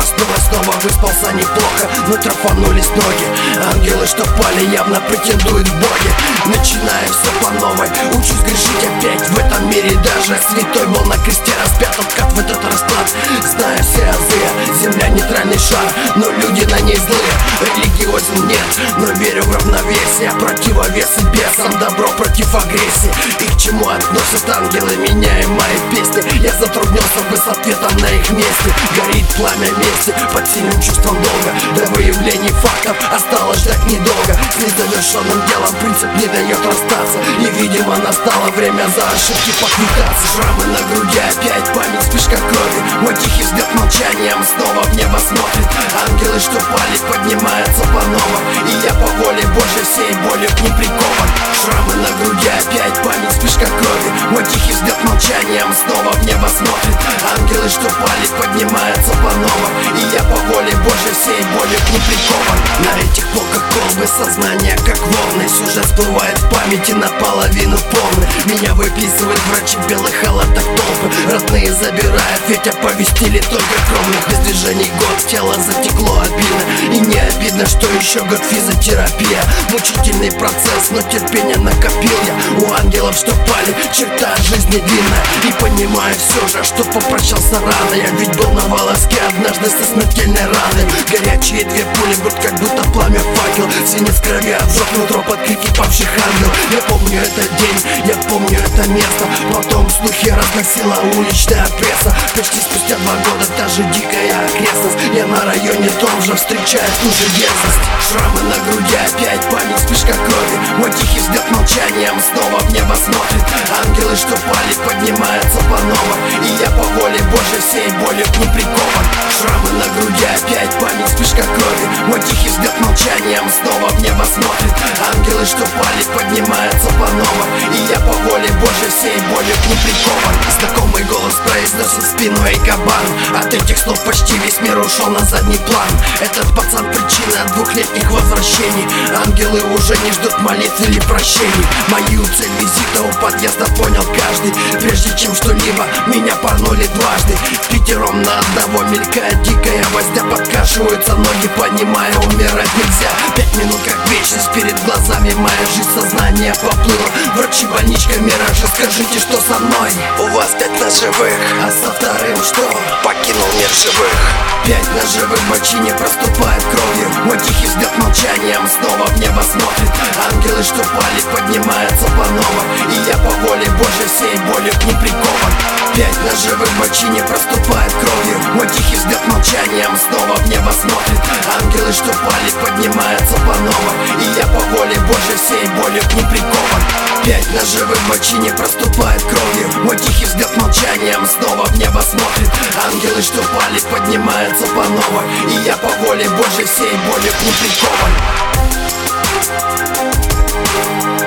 проснулась, снова выспался неплохо, но трафанулись ноги. Ангелы, что пали, явно претендуют в боги. Начинаю все по новой, учусь грешить опять в этом мире. Даже святой был на кресте распят, откат в этот расклад. Знаю все азы, земля нейтральный шар, но люди на ней злые. Религиозен нет, но верю в равновесие. Противовесы бесам, добро против агрессии. И к чему относят ангелы меня и мои песни? Я затруднился бы с ответом на их месте. Горит пламя мести под сильным чувством долга. До выявления фактов осталось ждать недолго. С незавершенным делом принцип не дает расстаться. И, видимо, настало время за ошибки поквитаться. Шрамы на груди, опять память, вспышка крови. Мой тихий взгляд молчанием снова в небо смотрит. Ангелы, что пали, поднимаются по-новому. И я по воле Божьей всей болью к ним прикован. Шрамы на груди, опять память, вспышка крови. Мой тихий взгляд молчанием снова в небо смотрит. Ангелы, что пали, поднимаются по-новому. И я по воле Божьей всей болью к ним прикован. На этих полках колбы сознание как волны. Сюжет всплывает в памяти наполовину полный. Меня выписывают врачи в белых халатах толпы. Родные забирают, ведь оповестили только кровных. Без движений год, тело затекло обидно. И не обидно, что еще год физиотерапия. Мучительный процесс, но терпение накопил я. У ангелов, что пали, черта жизни длинная. И понимаю все же, что попрощался рано. Я ведь был на волоске однажды со смертельной раной. Горячие две пули, грудь как будто пламя факел. Свинец крови отжег нутро под крики павших ангел. Я помню этот день, я помню это место. Потом слухи разносила уличная пресса. Почти спустя 2 года та же дикая окрестность. Я на районе том же встречаю ту же дерзость. Шрамы на груди, опять память, вспышка крови. Мой тихий взгляд молчанием снова в небо смотрит. Ангелы, что пали, поднимаются по-новому. И я по воле Божьей всей болью к ним прикован. Шрамы на груди, опять память, вспышка крови. Мой тихий взгляд молчанием снова в небо смотрит. Ангелы, что пали, поднимаются по-новому. И я по воле Божьей всей болью к ним прикован. Знакомый голос произносит в спину: эй, кабан. От этих слов почти весь мир ушел на задний план. Этот пацан причина 2-летних возвращений. Ангелы уже не ждут молитв или прощений. Мою цель визита у подъезда понял каждый. Прежде чем что-либо, меня порнули дважды. Пятером на одного мелькает дикая возня. Подкашиваются ноги, понимая, умирать нельзя. 5 минут как вечность, перед глазами моя жизнь, сознание поплыло. Врачи, больничка, миражи, скажите, что со мной? У вас 5 ножевых, а со вторым что? Покинул мир живых. 5 ножевых в бочине проступает кровью. Мой тихий взгляд молчанием снова в небо смотрит. Ангелы, что пали, поднимаются по-новому. И я по воле Божьей всей болью к ним прикован. 5 ножевых в бочине проступает кровью. Мой тихий взгляд молчанием снова в небо смотрит. Ангелы, что пали, поднимаются по-новому. И я по воле Божьей всей болью к ним прикован. 5 ножевых в бочине проступает кровью. Мой тихий взгляд молчанием снова в небо смотрит. Ангелы, что пали, поднимаются по-новому. И я по воле Божьей всей болью к ним прикован.